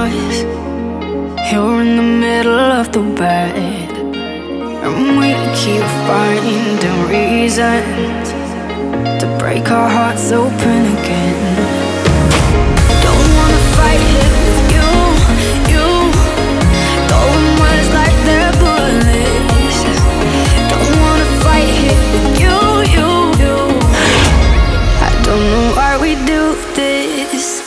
us. You're in the middle of the bed, and we keep finding reasons to break our hearts open again. Don't wanna fight it with you, you throwing words like they're bullets. Don't wanna fight it with you, you I don't know why we do this.